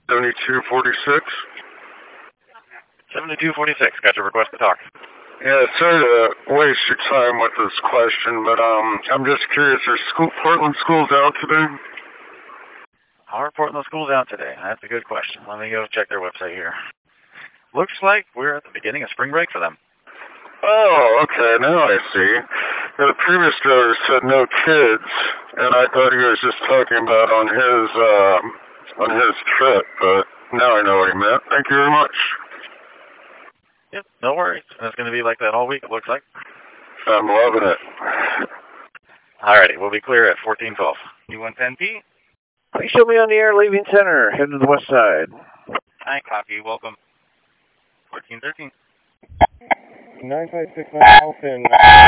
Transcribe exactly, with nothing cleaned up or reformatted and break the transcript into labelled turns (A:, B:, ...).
A: seventy-two forty-six.
B: seventy-two forty-six, got your request to talk.
A: Yeah, sorry to waste your time with this question, but um, I'm just curious, are school, Portland schools out today?
B: Are Portland schools out today? That's a good question. Let me go check their website here. Looks like we're at the beginning of spring break for them.
A: Oh, okay, now I see. The previous driver said no kids, and I thought he was just talking about on his, uh, on his trip, but now I know what he meant. Thank you very much.
B: Yep, no worries. It's going to be like that all week, it looks like.
A: I'm loving it.
B: Alrighty, we'll be clear at fourteen twelve. U one ten P?
C: Please show me on the air, leaving center, heading to the west side.
B: Hi, copy, welcome. fourteen thirteen.
D: nine five six nine Alpha.